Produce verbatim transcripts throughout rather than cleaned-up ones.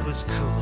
was cool.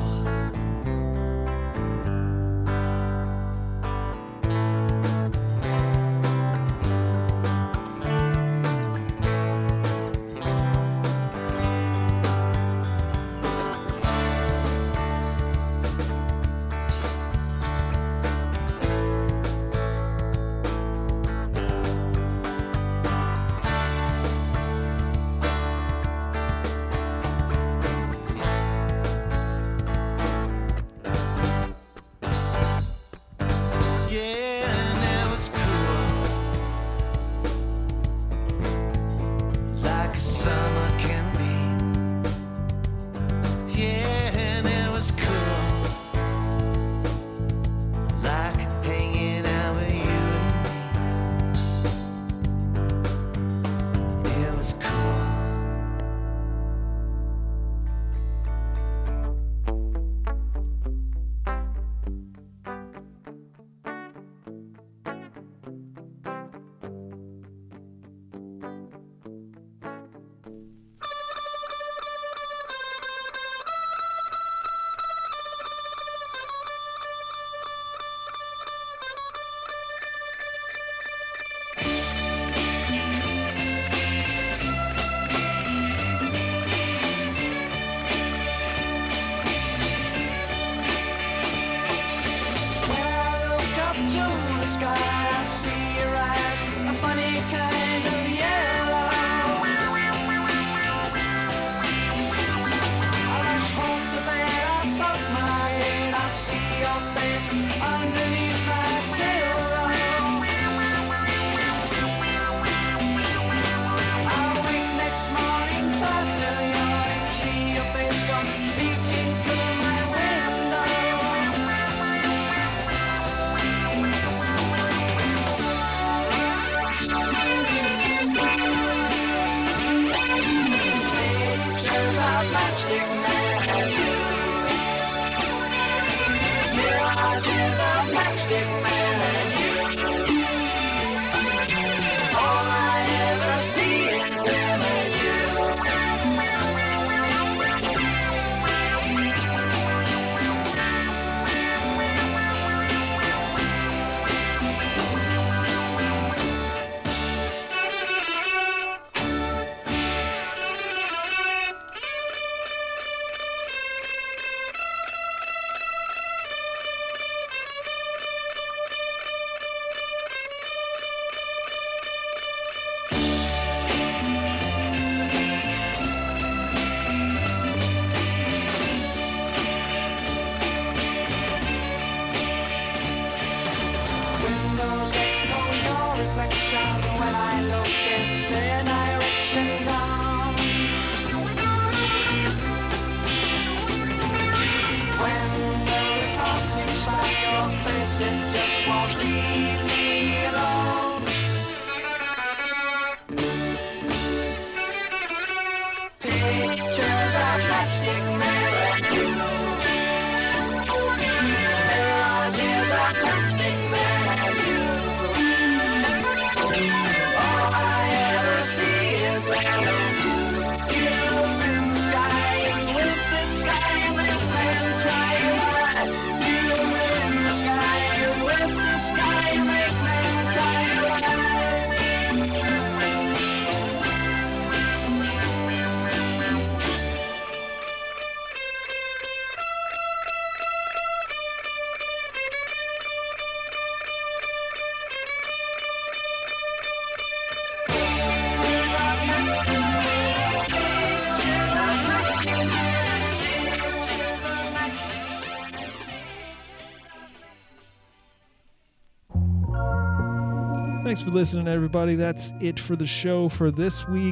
Thanks for listening, everybody. That's it for the show for this week.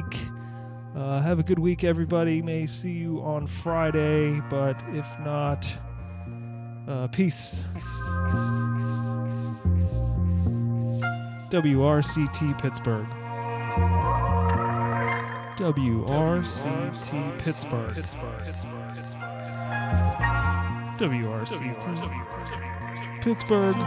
Uh, have a good week, everybody. May see you on Friday, but if not, uh, peace. W R C T Pittsburgh. W R C T Pittsburgh. W R C T Pittsburgh.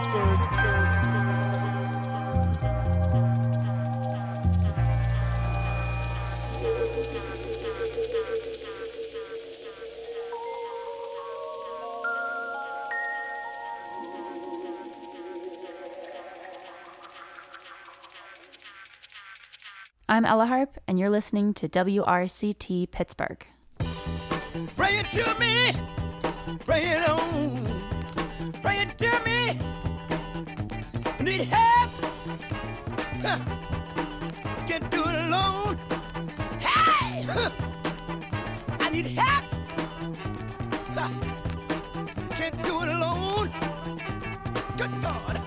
I'm Ella Harp, and you're listening to W R C T Pittsburgh. Bring it to me, bring it on, bring it to me. I need help, huh. Can't do it alone. Hey, huh. I need help, huh. Can't do it alone. Good God,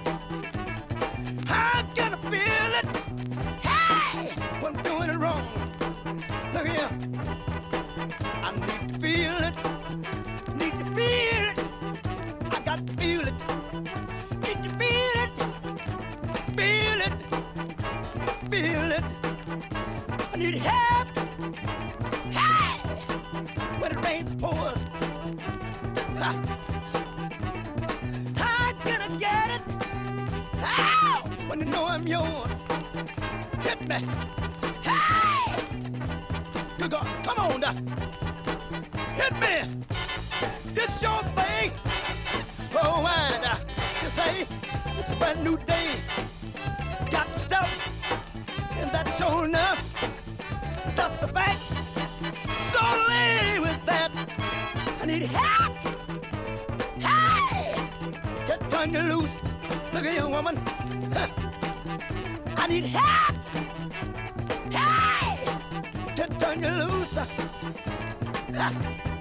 I gotta feel it. Hey, when I'm doing it wrong. Look here. I need to feel it, need to feel it, I got to feel it, need to feel it, feel it, feel it, I need help, hey, when it rains pours, how can I get it, how, when you know I'm yours, hit me, hey, good God, come on now. Hit me! It's your thing! Oh, and uh, you say it's a brand new day. Got the stuff, and that's sure enough. That's the fact. So lay with that. I need help! Hey! Just turn you loose. Look at you, woman. Huh. I need help! Hey! Just turn you loose. Ah.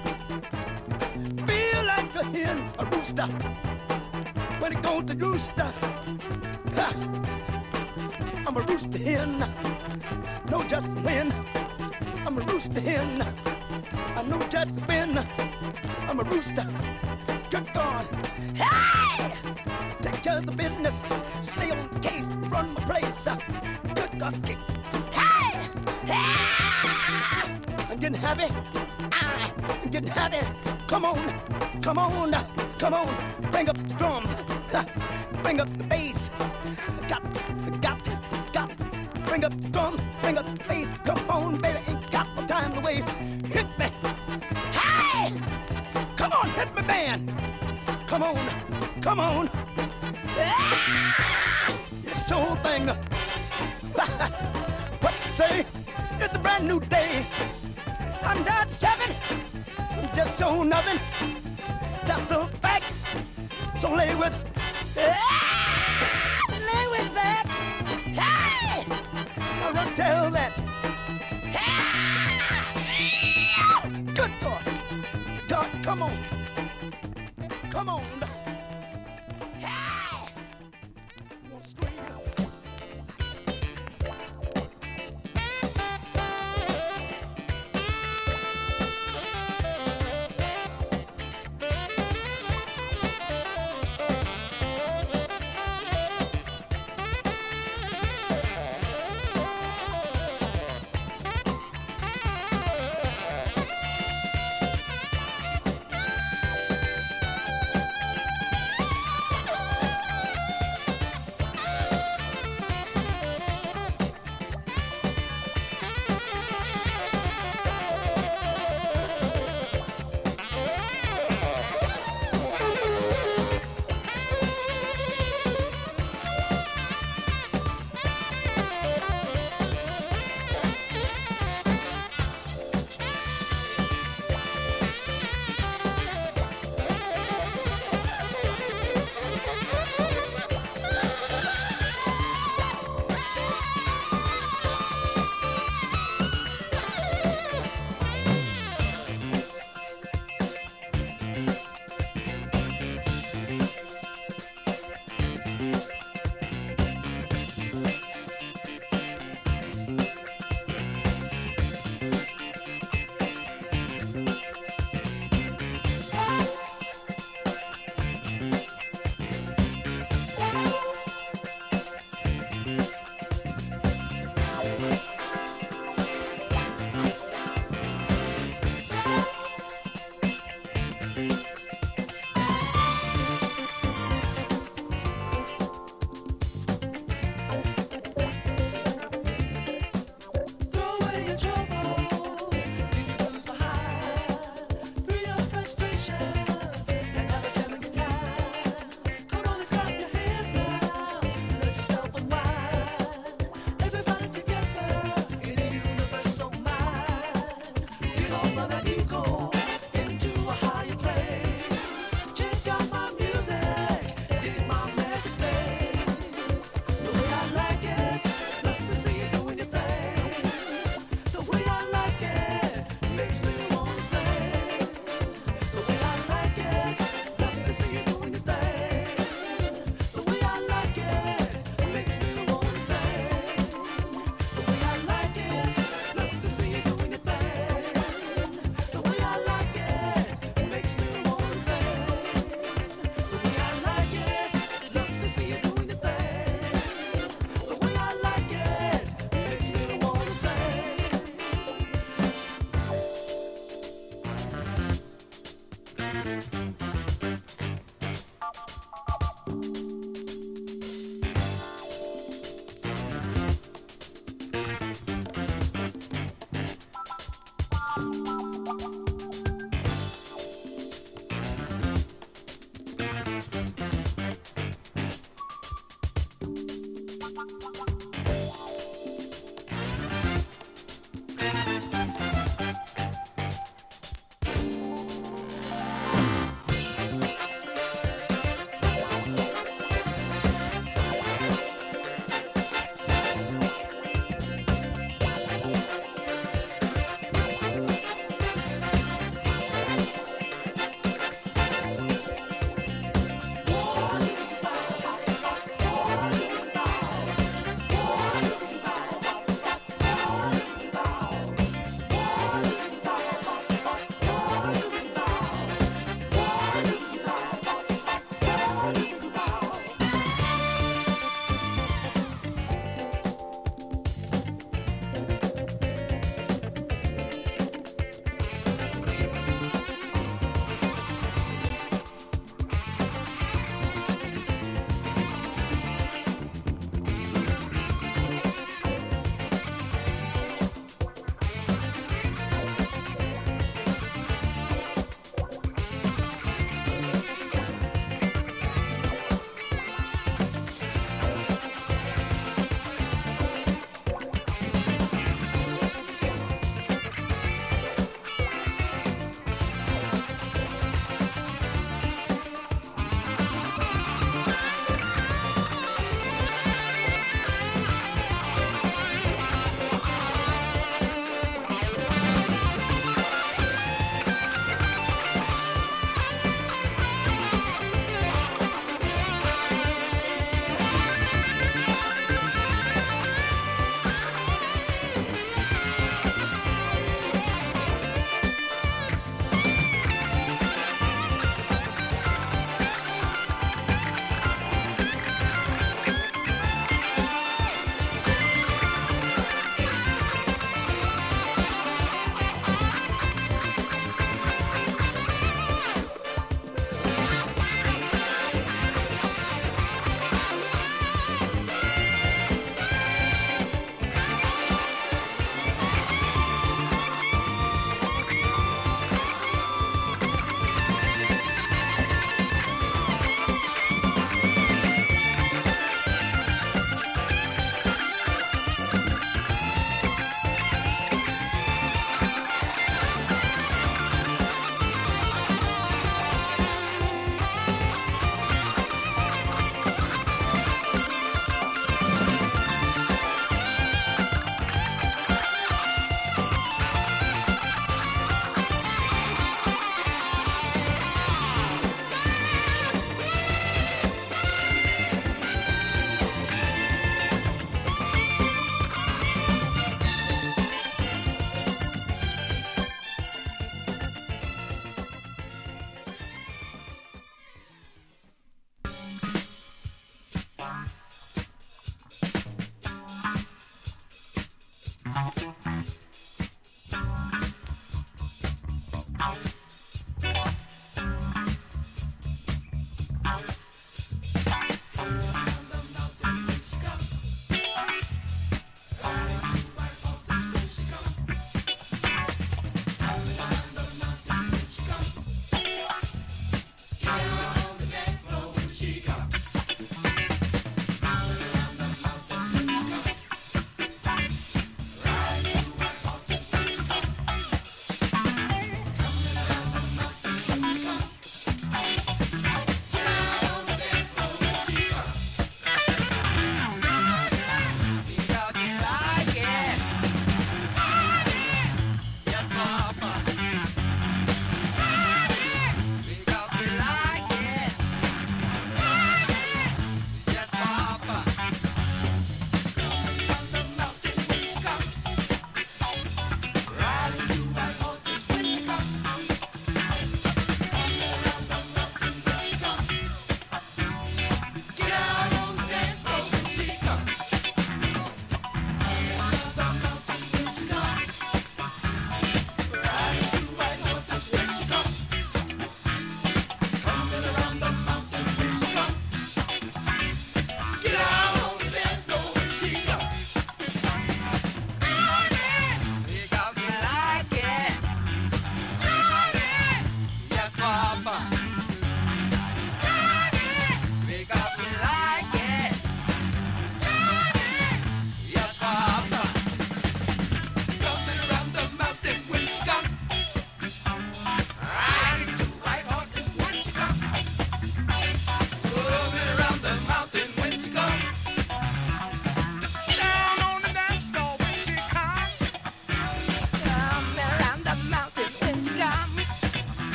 Feel like a hen, a rooster, when it goes to rooster. Ah. I'm a rooster hen, know just when. I'm a rooster hen, I know just when. I'm a rooster, good God. Hey! Take care of the business, stay on the case, run my place. Good God, kick. Hey! Hey! I'm getting happy. I'm getting happy. Come on, come on, come on. Bring up the drums. Bring up the bass. Got, got, got. Bring up the drum. Bring up the bass. Come on, baby. Ain't got no time to waste. Hit me. Hey! Come on, hit me, band. Come on, come on. It's your thing. What you say? It's a brand new day. I'm not shoving, I'm just showing nothing. That's a fact. So lay with, ah, lay with that. Hey, I'm gonna tell that. Ah, good God, God, come on, come on. Hey, I'm gonna scream. Right.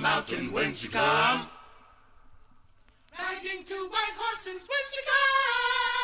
mountain when she come. Riding two white horses when she come.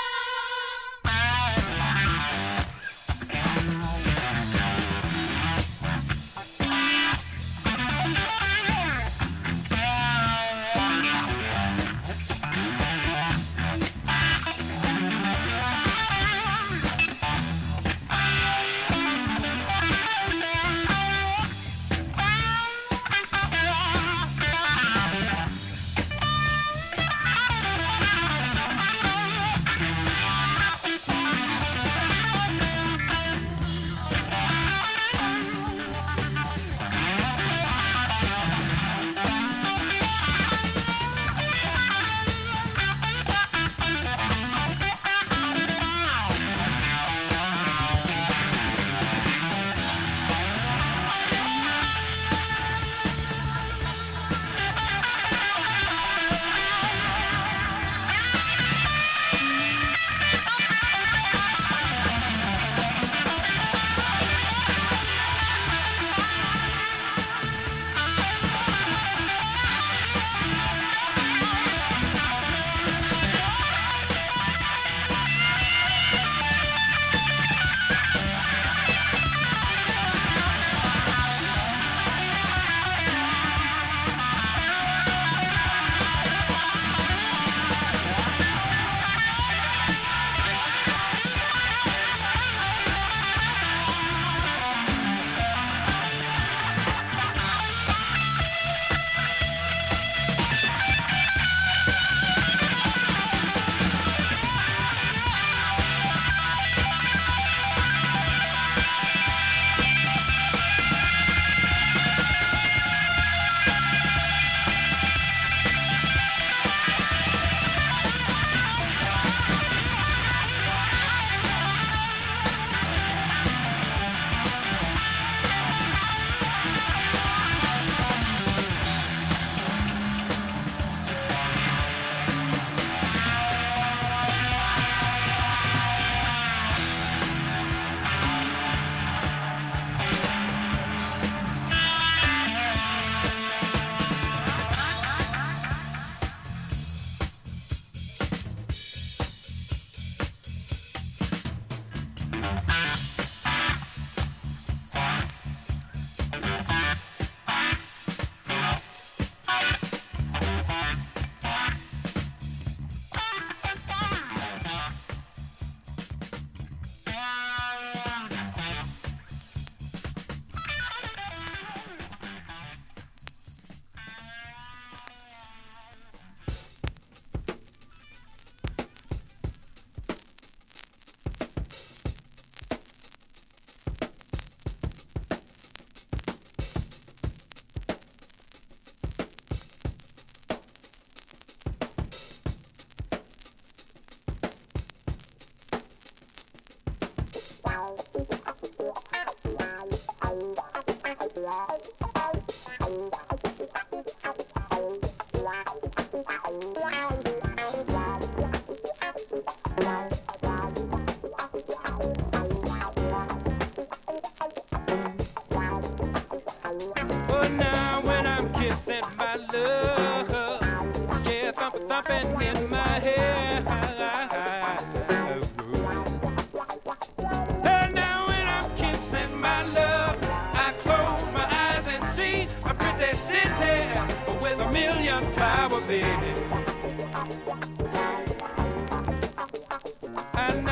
And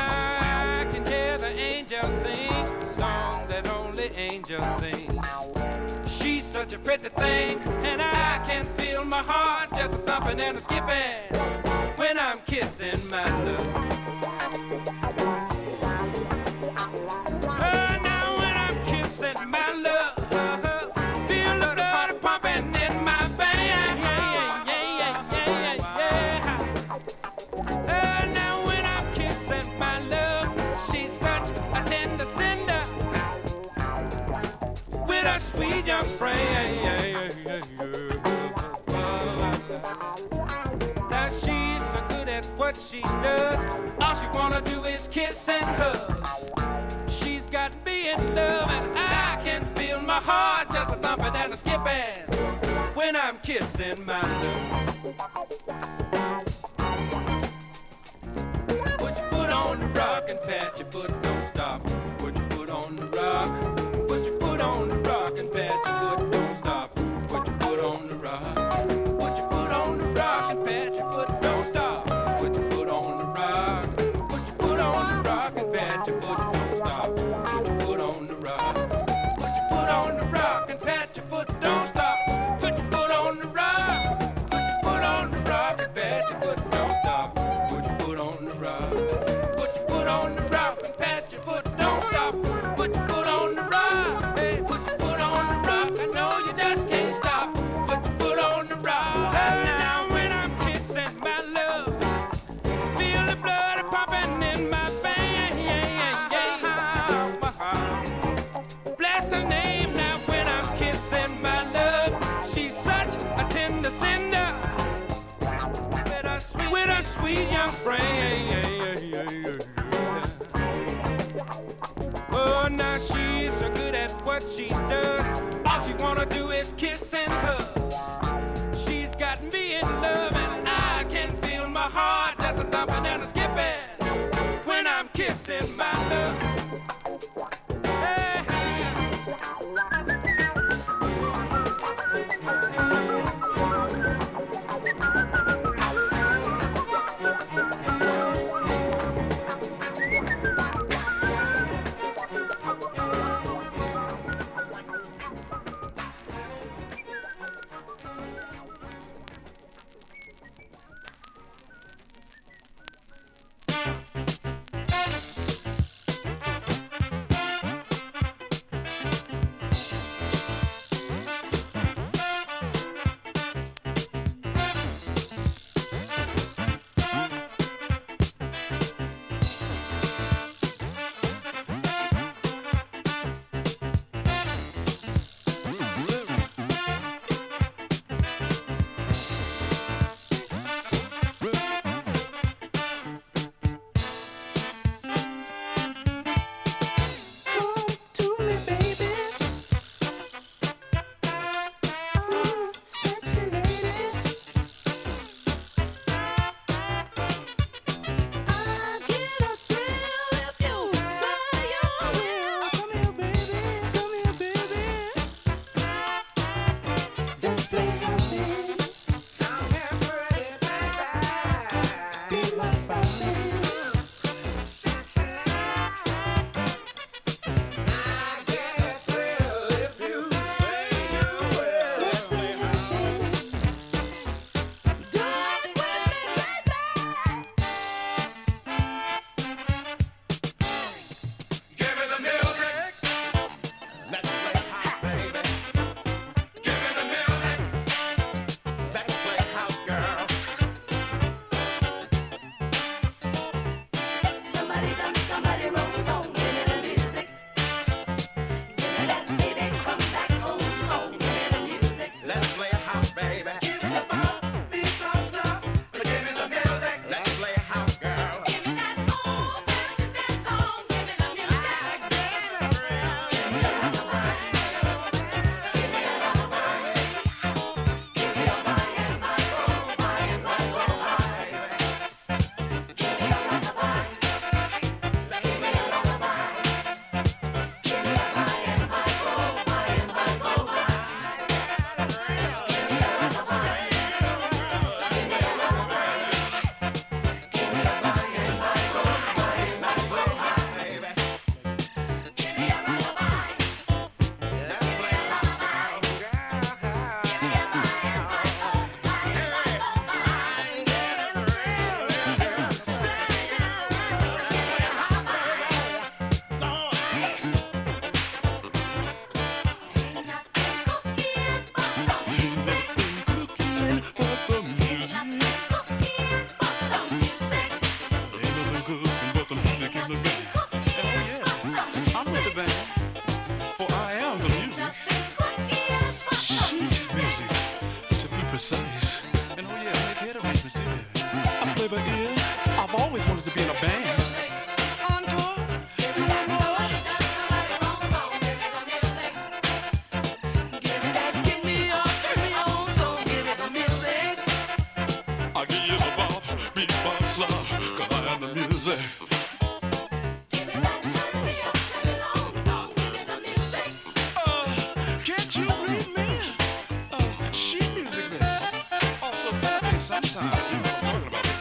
I can hear the angels sing a song that only angels sing. She's such a pretty thing, and I can feel my heart just a thumping and a skipping when I'm kissing my love. Oh, now when I'm kissing my love, feel the blood pumping in my veins. Yeah, yeah, yeah, yeah, yeah, yeah. Oh, now when I'm kissing my love, she's such a tender cinder with a sweet young friend. Yeah, yeah, yeah, yeah. Now she's so good at what she does. All she wanna do is kiss and hug. She's got me in love, and I can feel my heart just a thumping and a skipping when I I'm kissing my love. Put your foot on the rock and pat your foot, don't stop. Put your foot on the rock. Put your foot on the rock and pat your foot, don't stop. Put your foot on the rock. Put your foot on the rock and pat your foot, don't stop. Put your foot on the rock. Put your foot on the rock and pat your foot, don't stop. Put your foot on the rock. Put your foot on the rock and pat your foot, don't stop. Put your foot on the rock. Put your foot on the rock and pat your foot, don't stop. Put your foot on the rock. Put your foot on the rock and pat your foot, don't stop. Put your foot on the rock. Hey, put your foot on the rock. I know you just can't stop. Put your foot on the rock. And now when I'm kissing my love, feel the blood pumping in my veins. Bless her name now when I'm kissing my love. She's such a tender cinder with a sweet, with a sweet young friend. Oh, now she's so good at what she does. All she wanna do is kiss and hug. She's got me in love and I can feel my heart just a thumping and a skipping when I'm kissing my love. Hey, hey. precise. And oh yeah, make head arrangements too. I play by ear. I've always wanted to be in a band. Encore. Give me that, give me up, turn me on, so side. You know what I'm talking about.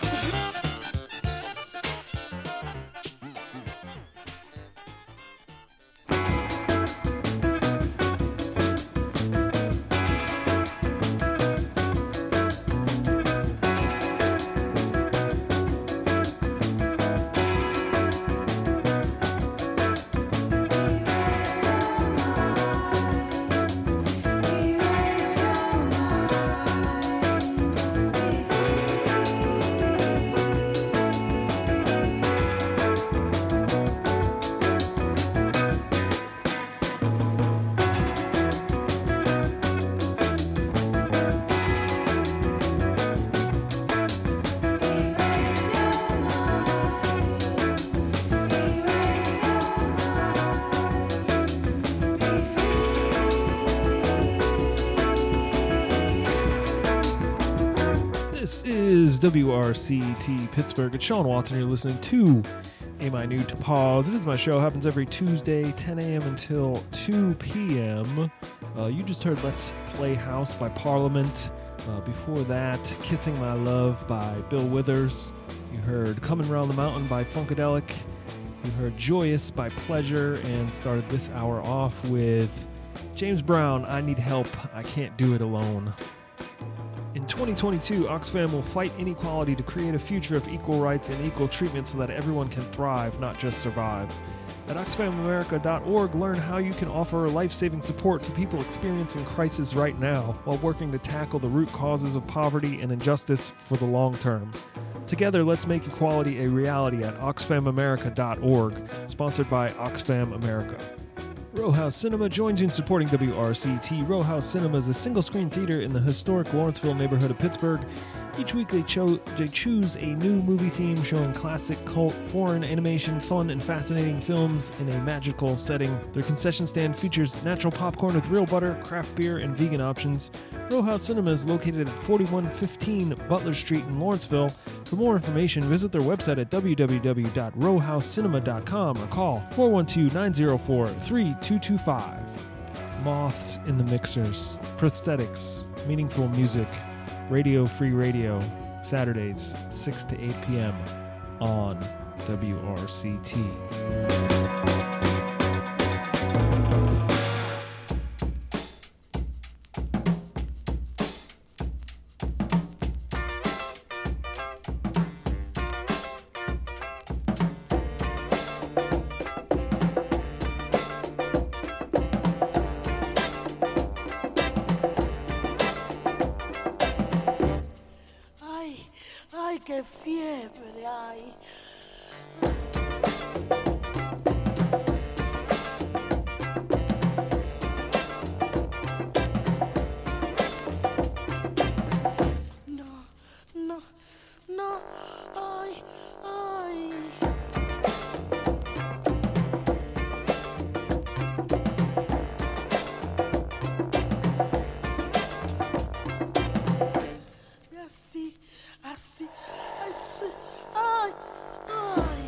This is W R C T Pittsburgh. It's Sean Watson. You're listening to A Minute Pause. It is my show. Happens every Tuesday, ten a.m. until two p.m. Uh, you just heard Let's Play House by Parliament. Uh, before that, Kissing My Love by Bill Withers. You heard Coming Round the Mountain by Funkadelic. You heard Joyous by Pleasure, and started this hour off with James Brown, I Need Help, I Can't Do It Alone. In twenty twenty-two, Oxfam will fight inequality to create a future of equal rights and equal treatment so that everyone can thrive, not just survive. At oxfam america dot org, learn how you can offer life-saving support to people experiencing crisis right now while working to tackle the root causes of poverty and injustice for the long term. Together, let's make equality a reality at oxfam america dot org, sponsored by Oxfam America. Row House Cinema joins you in supporting W R C T. Row House Cinema is a single-screen theater in the historic Lawrenceville neighborhood of Pittsburgh. Each week they, cho- they choose a new movie theme showing classic, cult, foreign animation, fun, and fascinating films in a magical setting. Their concession stand features natural popcorn with real butter, craft beer, and vegan options. Row House Cinema is located at forty-one fifteen Butler Street in Lawrenceville. For more information, visit their website at w w w dot row house cinema dot com or call four one two, nine zero four, three two two five. Moths in the Mixers, prosthetics, meaningful music, Radio Free Radio, Saturdays, six to eight p.m. on W R C T. Qué fiebre hay. No, no, no, ay, ay. Así, así. Ay, ay.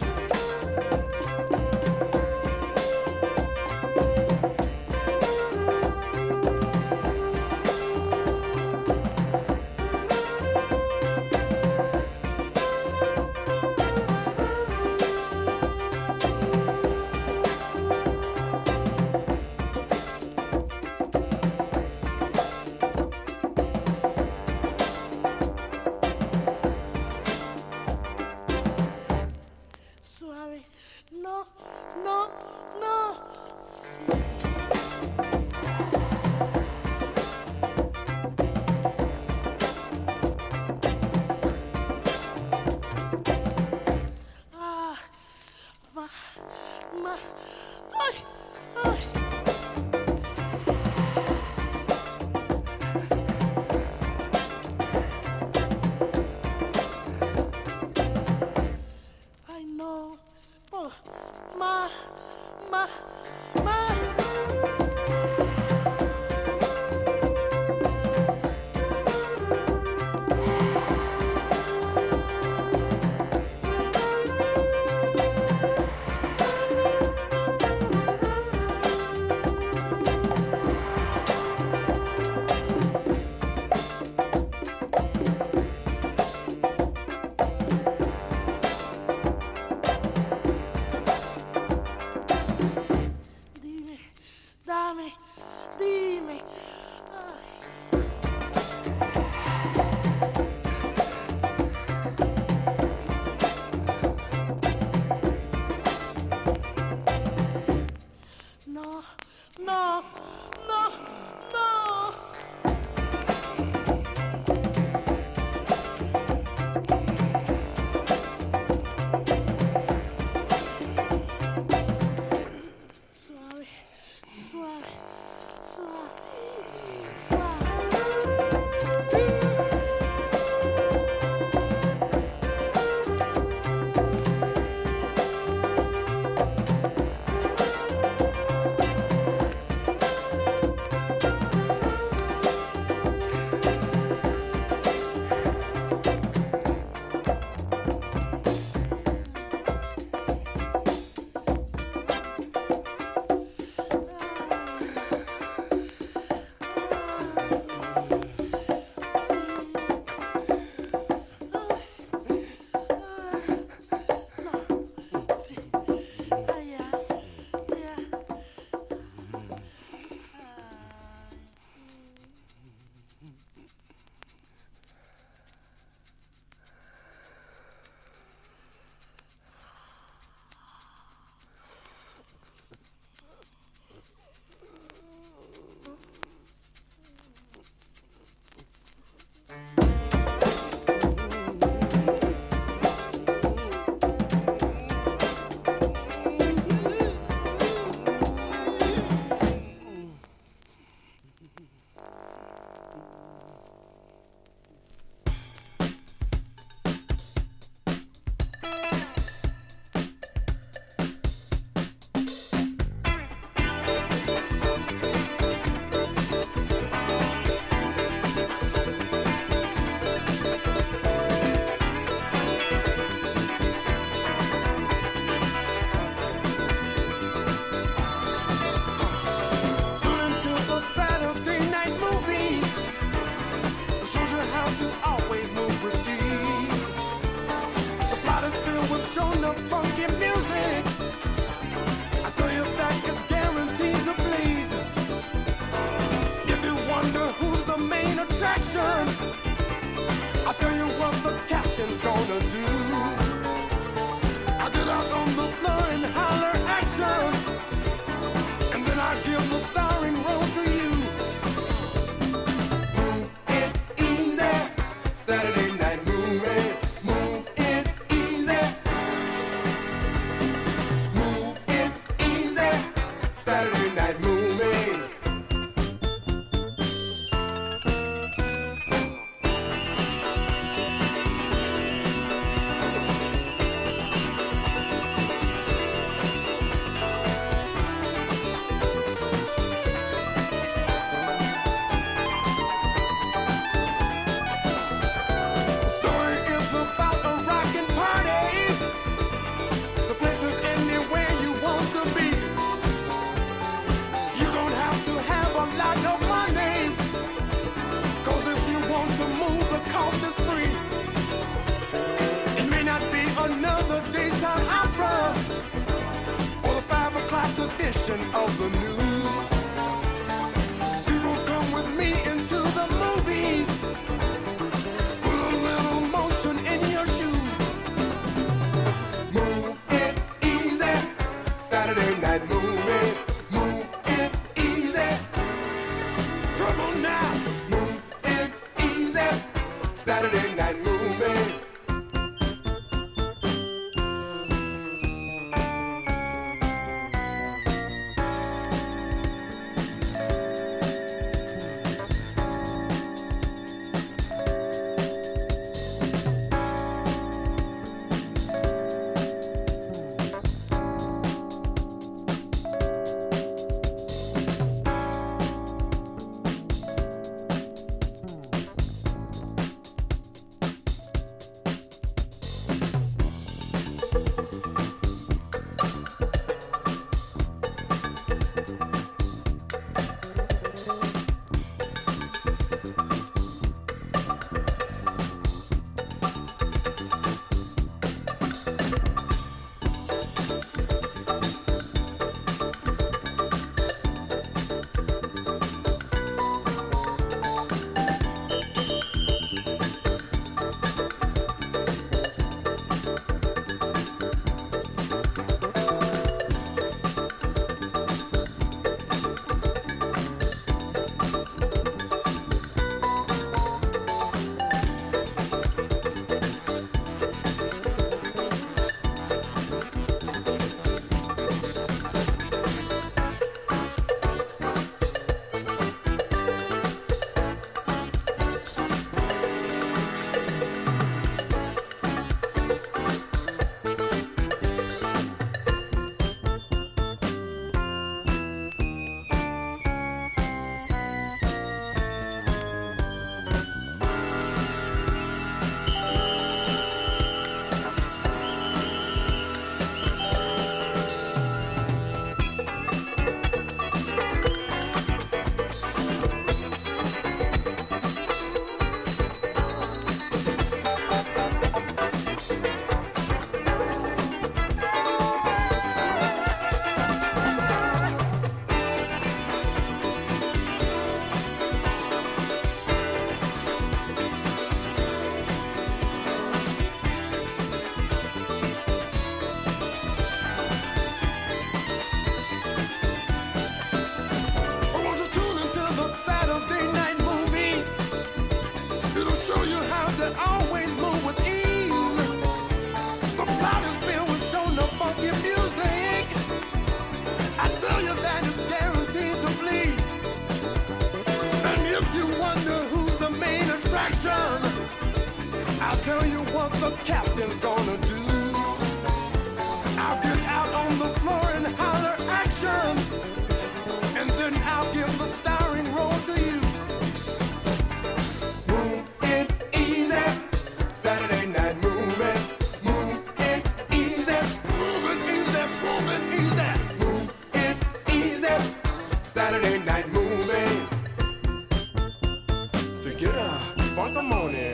want to always move with ease. The plot is filled with shown up funky music. I tell you that it's guaranteed to please. If you wonder who's the main attraction, I tell you what the captain's gonna do. I get out on the floor and holler action, and then I give the starring role to you. Move it easy, Saturday night movies. Move it easy. Move it easy, Saturday night movies. Story is about a rockin' party. The place is anywhere you want to be. You don't have to have a lot of money, 'cause if you want to move, the cost is free. It may not be another daytime opera or the five o'clock edition of the news. People come with me into the movies. Put a little motion in your shoes. Move it easy, Saturday night movies. Move it easy. Come on now. Move it easy, Saturday night movies. tell you what the captain's gonna do. I'll get out on the floor and holler action, and then I'll give the starring role to you. Move it easy, Saturday night movie. Move it easy, move it easy, move it easy. Move it easy, Saturday night movie. So get up, funk the morning.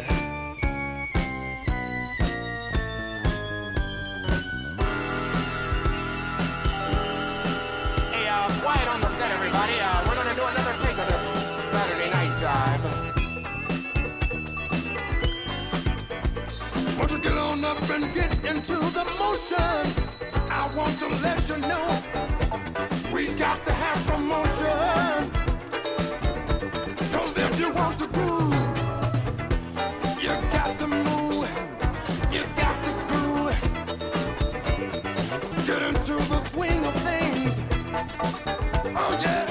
up and get into the motion. I want to let you know we got to have some motion. Cause if you want to groove, you got to move, you got to groove. Get into the swing of things. Oh yeah.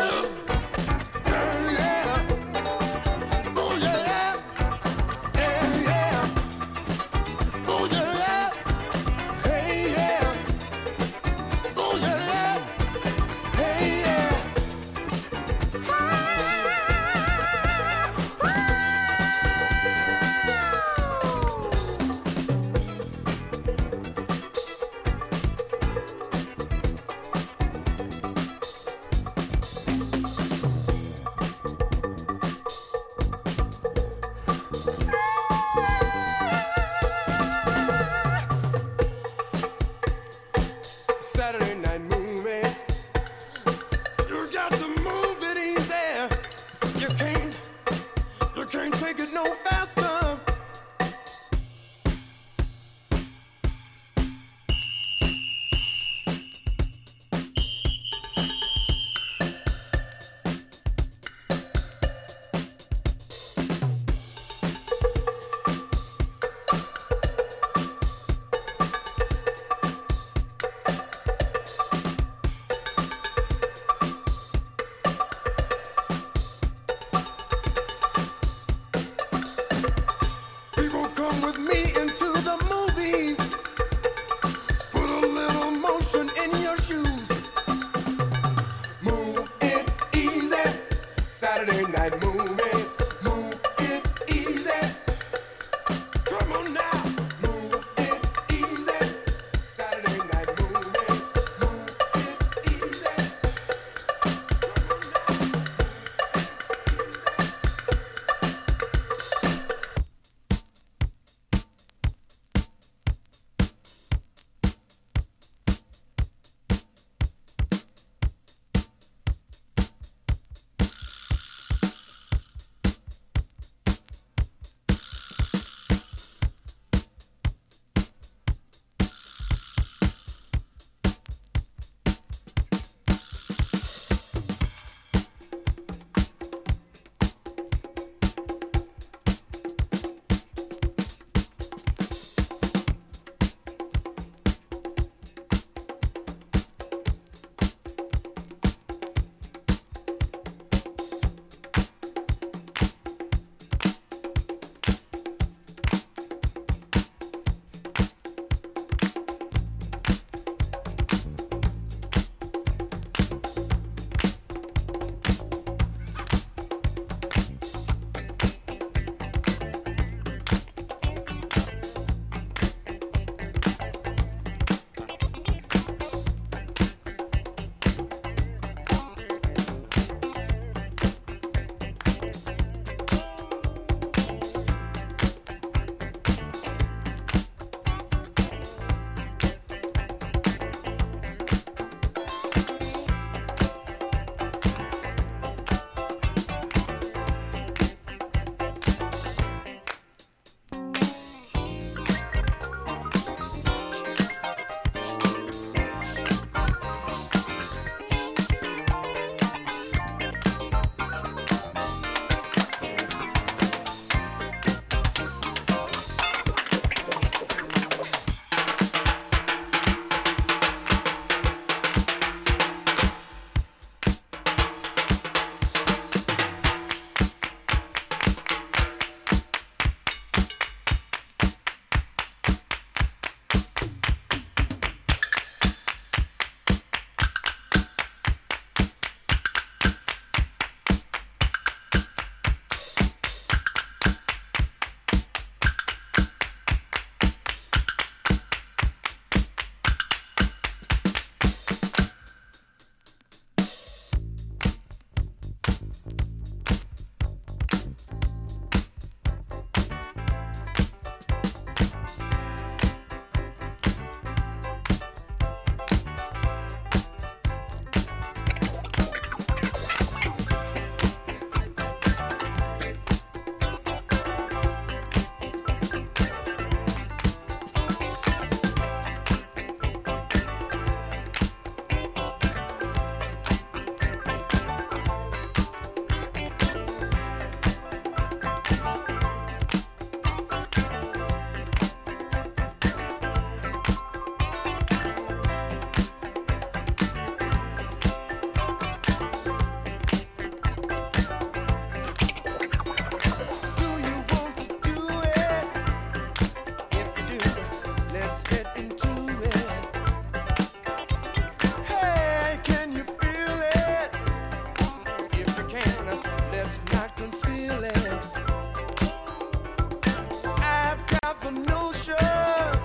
the notion.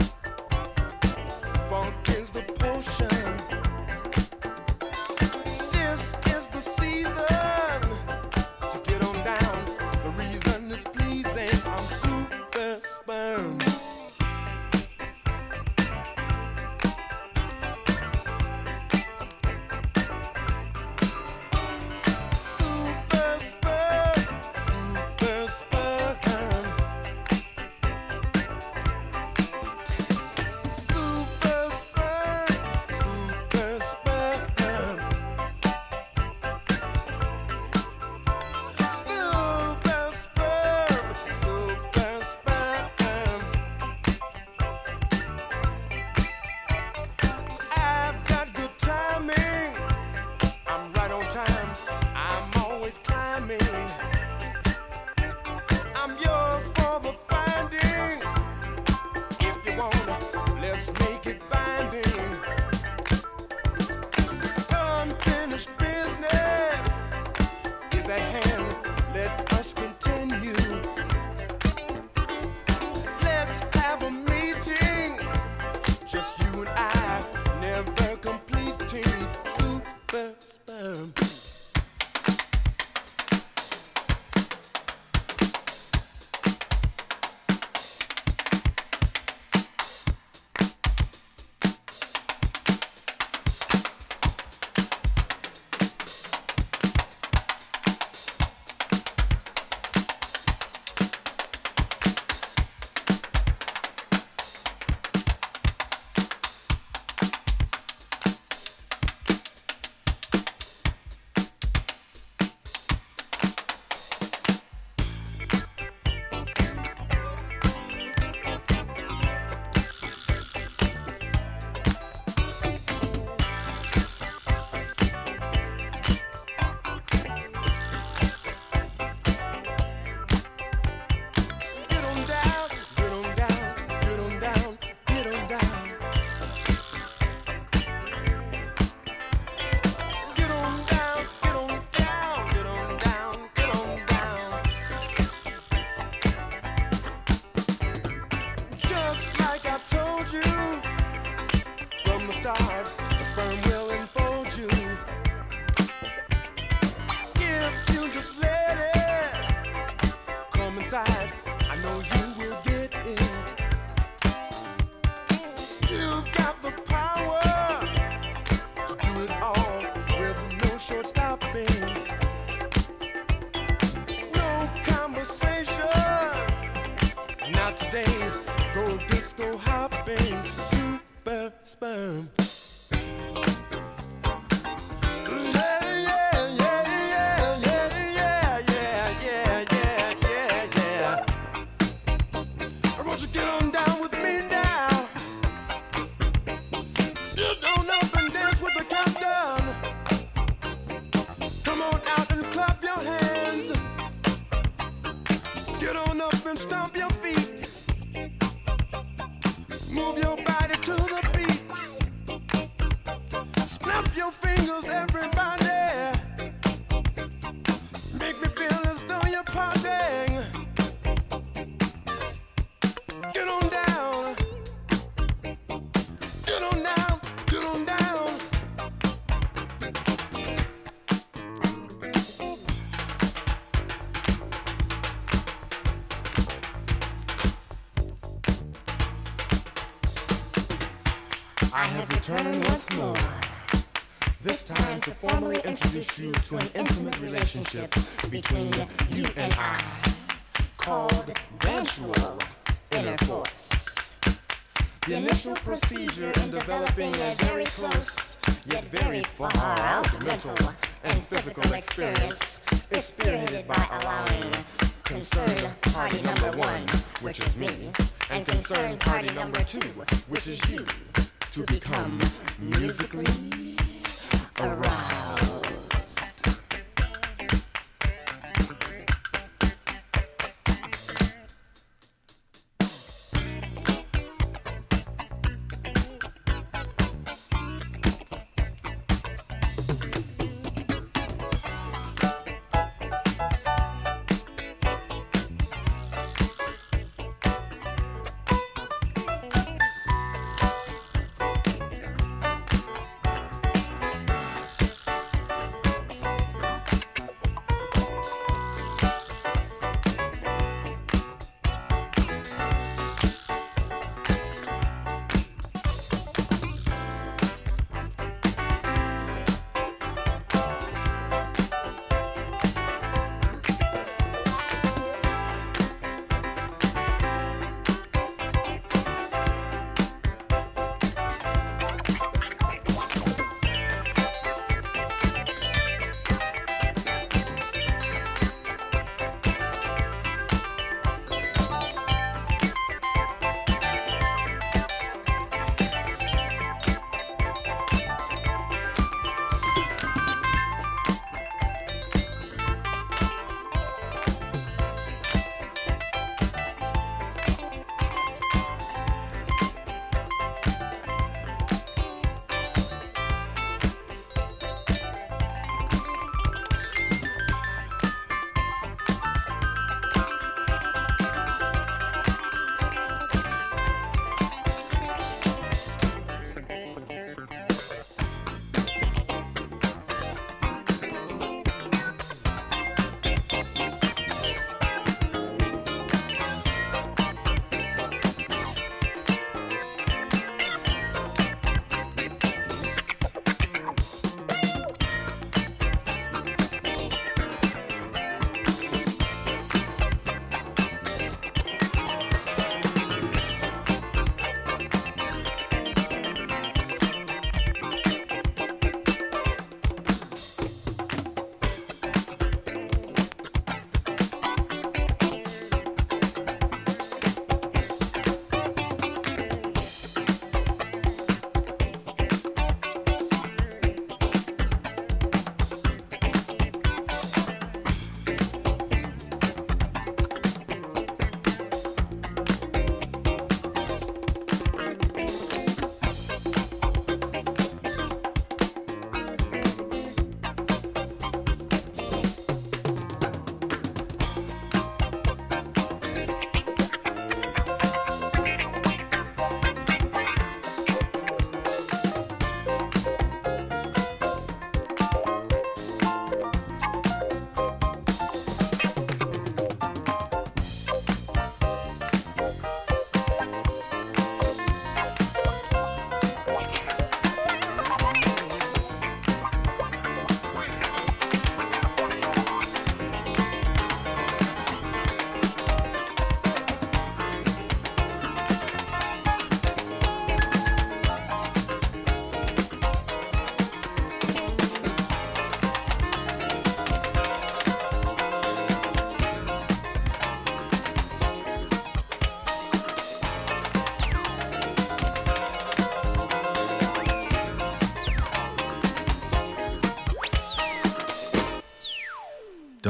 Funk is the potion. This is the season to get on down. The reason is pleasing. I'm super sperm. Super sperm. Super sperm. Super sperm. Super sperm. Super sperm. Super sperm. I've got good timing. I'm right on time. I'm always climbing. I'm yours for the finding. If you wanna, let's make it binding. Unfinished business is at hand. Let us continue. Let's have a meeting. Just you and I, never completing. Super sperm. Get on down, get on down, get on down, get on down. Get on down, get on down, get on down, get on down. Just like I told you from the start, the sperm will enfold you. If you just let it come inside, I know you will get it. You've got the power to do it all with no short stopping. No conversation, not today. Go disco hopping, super sperm. Yeah, yeah, yeah, yeah, yeah, yeah, yeah, yeah, yeah, yeah. I want you to get on down with me now. Get on up and dance with the captain. Come on out and clap your hands. Get on up and stomp your feet. Move your body to the beat. Snap your fingers, everybody. Make me feel as though you're partying. Get on down. Get on down. Get on down. I have returned once more, this time to formally introduce you to an intimate relationship between you and I, called sensual intercourse. The initial procedure in developing a very close, yet very far out mental and physical experience is spearheaded by allowing concerned party number one, which is me, and concerned party number two, which is you, to become musically aroused.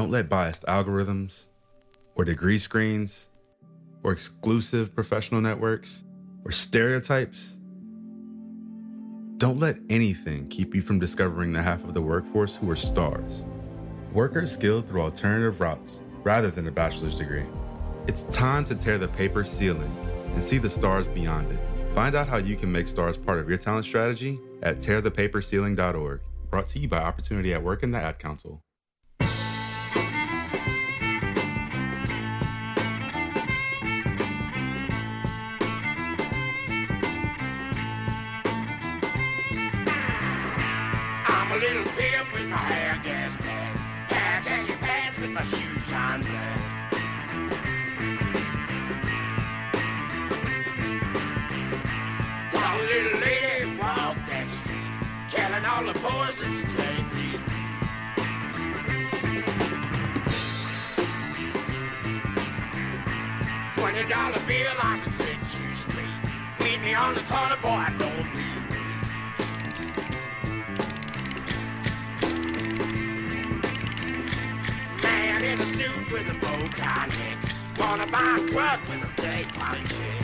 Don't let biased algorithms or degree screens or exclusive professional networks or stereotypes, don't let anything keep you from discovering the half of the workforce who are stars. Workers skilled through alternative routes rather than a bachelor's degree. It's time to tear the paper ceiling and see the stars beyond it. Find out how you can make stars part of your talent strategy at tear the paper ceiling dot org. Brought to you by Opportunity at Work and the Ad Council. I'm a little pimp with my hair gas bag, hair khaki pants with my shoes shine black. Got a little lady walk that street, telling all the boys that she can't beat. Twenty dollar bill, I can set you straight. Meet me on the corner, boy, I don't need. Man in a suit with a bow tie neck, wanna buy a truck with a fake white check.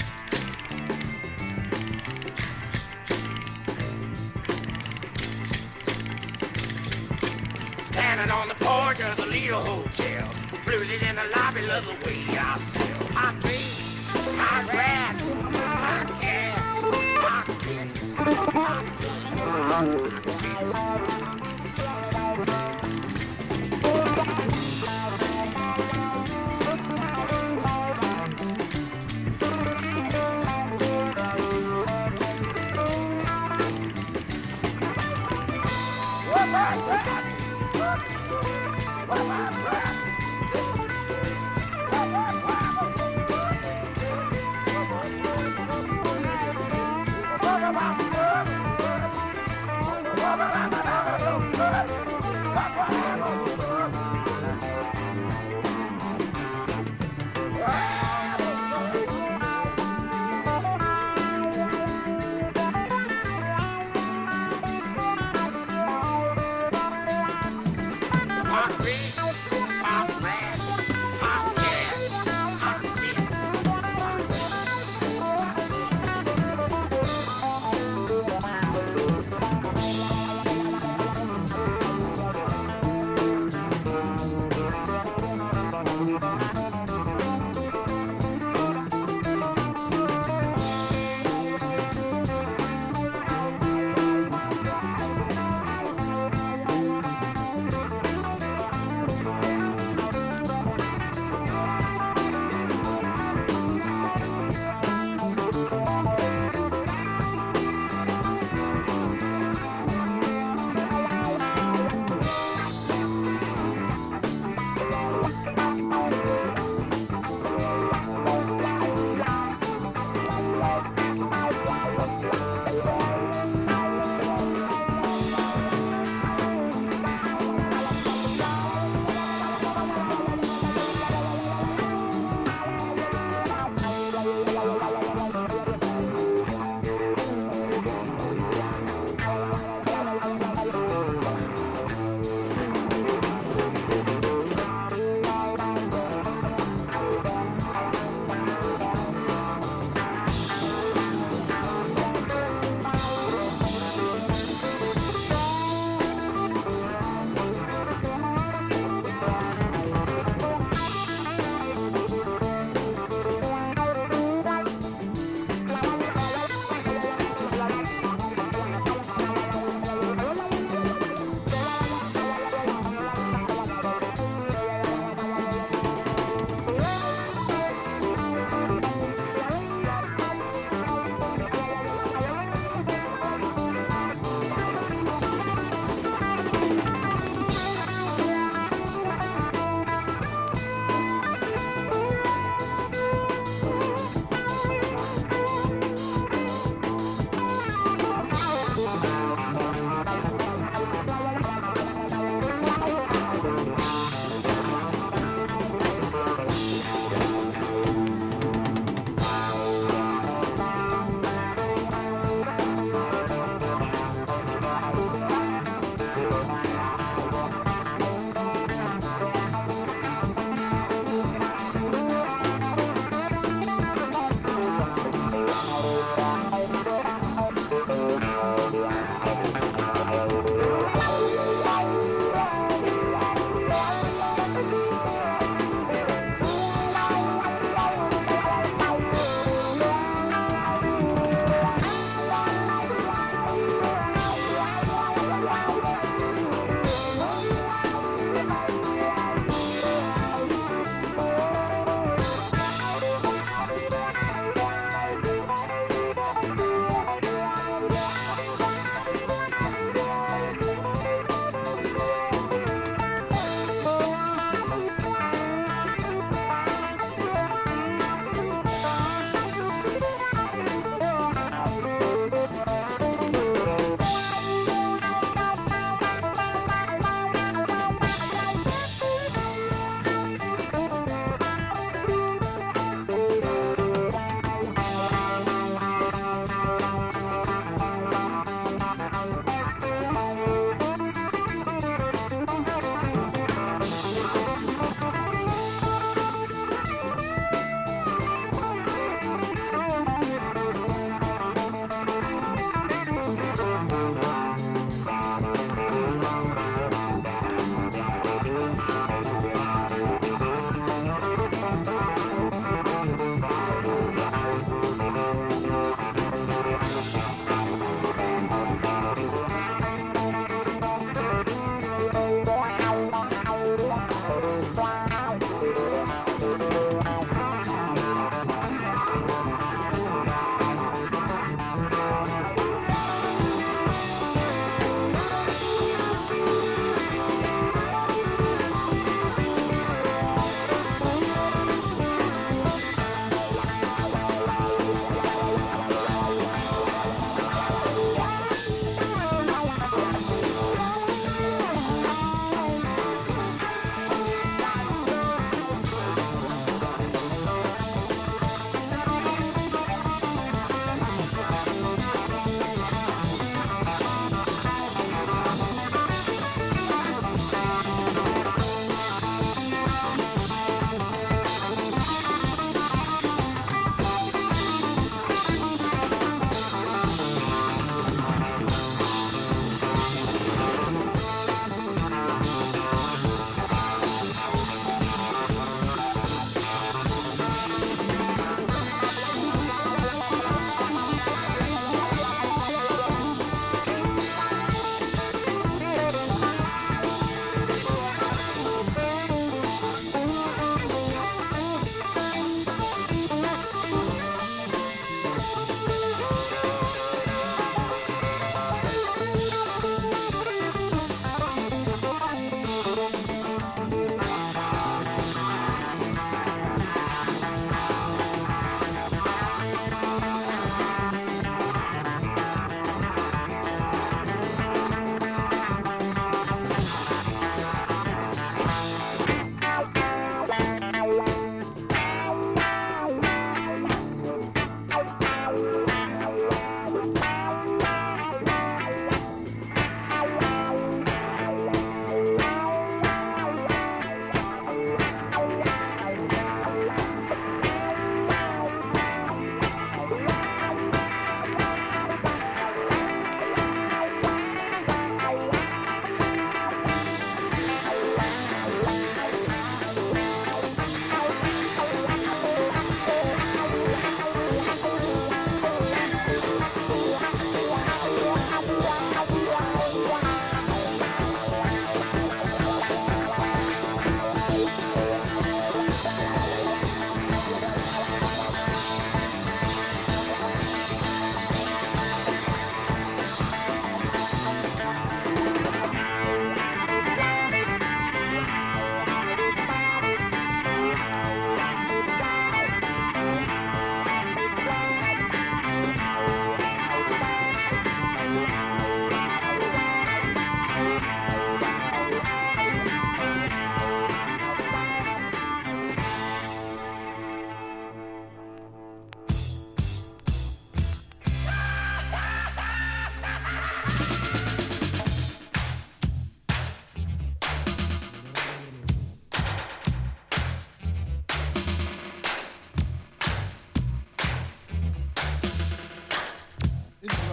Standing on the porch of the Lido Hotel, blues in the lobby, love the way I sell. I clean, I grab, I gas, I kiss, I clean,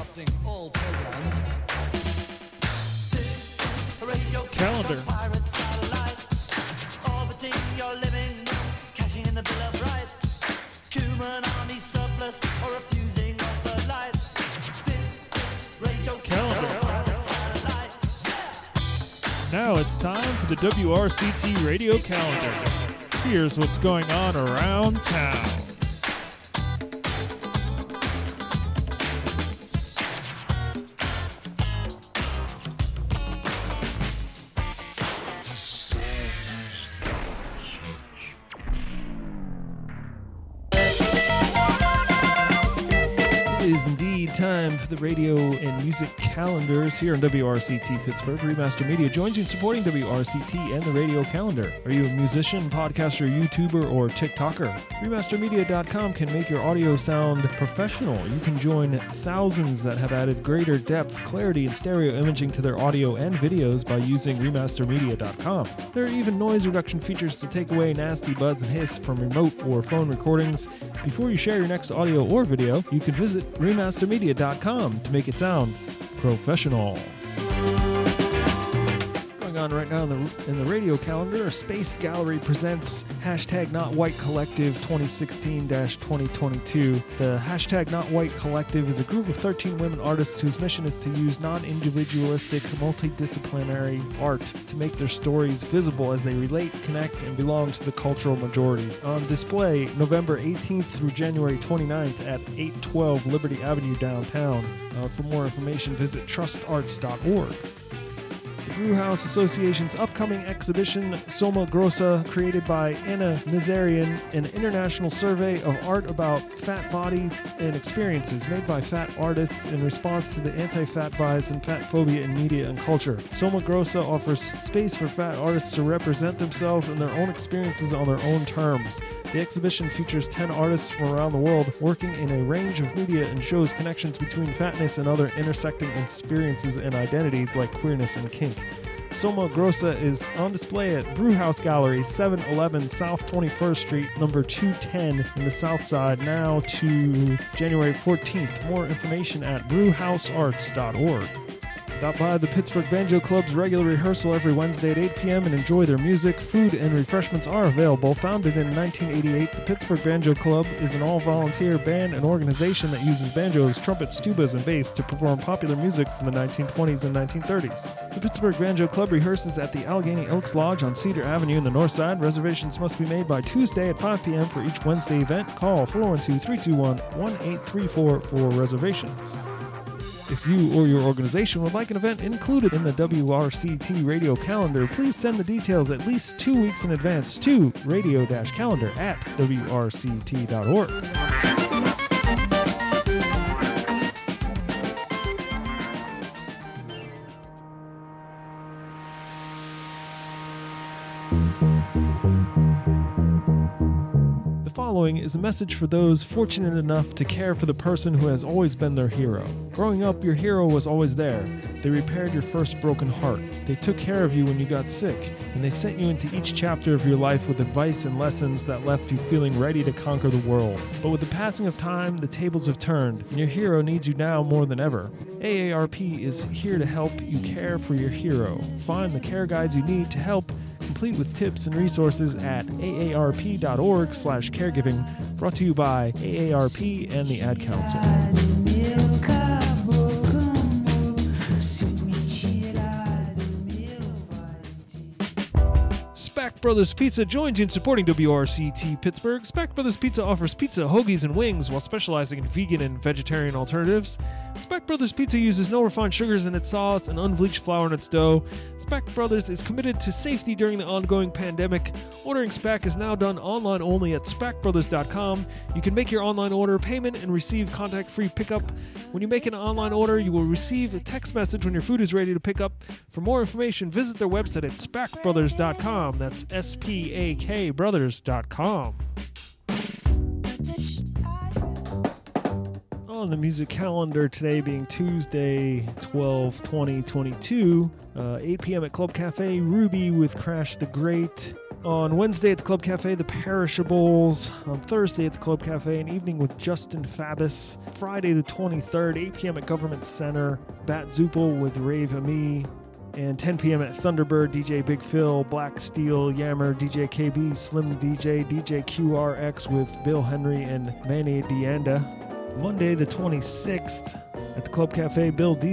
interrupting all programs. This is a radio Calendar. pirate satellite, orbiting your living room, cashing in the Bill of Rights. Human army surplus or refusing of the lights. This is radio Calendar. pirate satellite. Now it's time for the W R C T Radio Calendar. Here's what's going on around town. It is indeed time for the radio and music calendars here on W R C T Pittsburgh. Remaster Media joins you in supporting W R C T and the radio calendar. Are you a musician, podcaster, YouTuber, or TikToker? Remaster Media dot com can make your audio sound professional. You can join thousands that have added greater depth, clarity, and stereo imaging to their audio and videos by using Remaster Media dot com. There are even noise reduction features to take away nasty buzz and hiss from remote or phone recordings. Before you share your next audio or video, you can visit Remaster Media dot com to make it sound professional. Going on right now in the, in the radio calendar, Space Gallery presents hashtag Not White Collective twenty sixteen to twenty twenty-two. The hashtag Not White Collective is a group of thirteen women artists whose mission is to use non-individualistic, multidisciplinary art to make their stories visible as they relate, connect, and belong to the cultural majority. On display November eighteenth through January twenty-ninth at eight twelve Liberty Avenue downtown. Uh, for more information, visit trust arts dot org. The Brewhouse Association's upcoming exhibition, Soma Grossa, created by Anna Nazarian, an international survey of art about fat bodies and experiences made by fat artists in response to the anti-fat bias and fat phobia in media and culture. Soma Grossa offers space for fat artists to represent themselves and their own experiences on their own terms. The exhibition features ten artists from around the world working in a range of media and shows connections between fatness and other intersecting experiences and identities like queerness and kink. Soma Grossa is on display at Brewhouse Gallery, seven eleven South twenty-first Street, number two ten in the South Side, now to January fourteenth. More information at brewhouse arts dot org. Stop by the Pittsburgh Banjo Club's regular rehearsal every Wednesday at eight p.m. and enjoy their music. Food and refreshments are available. Founded in nineteen eighty-eight, the Pittsburgh Banjo Club is an all-volunteer band and organization that uses banjos, trumpets, tubas, and bass to perform popular music from the nineteen twenties and nineteen thirties. The Pittsburgh Banjo Club rehearses at the Allegheny Elks Lodge on Cedar Avenue in the north side. Reservations must be made by Tuesday at five p.m. for each Wednesday event. Call four one two, three two one, one eight three four for reservations. If you or your organization would like an event included in the W R C T radio calendar, please send the details at least two weeks in advance to radio-calendar at W R C T dot org. The following is a message for those fortunate enough to care for the person who has always been their hero. Growing up, your hero was always there. They repaired your first broken heart. They took care of you when you got sick, and they sent you into each chapter of your life with advice and lessons that left you feeling ready to conquer the world. But with the passing of time, the tables have turned, and your hero needs you now more than ever. A A R P is here to help you care for your hero. Find the care guides you need to help, complete with tips and resources at A A R P dot org slash caregiving, brought to you by A A R P and the Ad Council. Spack Brothers Pizza joins you in supporting W R C T Pittsburgh. Spack Brothers Pizza offers pizza, hoagies, and wings while specializing in vegan and vegetarian alternatives. Spack Brothers Pizza uses no refined sugars in its sauce and unbleached flour in its dough. Spack Brothers is committed to safety during the ongoing pandemic. Ordering Spack is now done online only at spack brothers dot com. You can make your online order, payment, and receive contact-free pickup. When you make an online order, you will receive a text message when your food is ready to pick up. For more information, visit their website at spack brothers dot com. That's S P A K brothers dot com. On the music calendar today being Tuesday, twelve twenty twenty-two, uh, eight p.m. at Club Cafe Ruby with Crash the Great. On Wednesday at the Club Cafe, The Perishables. On Thursday at the Club Cafe, an evening with Justin Fabus. Friday the twenty-third, eight p.m. at Government Center, Bat Zupel with Rave Ami. And ten p.m. at Thunderbird, D J Big Phil, Black Steel, Yammer, D J K B, Slim D J, D J Q R X with Bill Henry and Manny Dianda. Monday the twenty-sixth at the Club Cafe, Bill D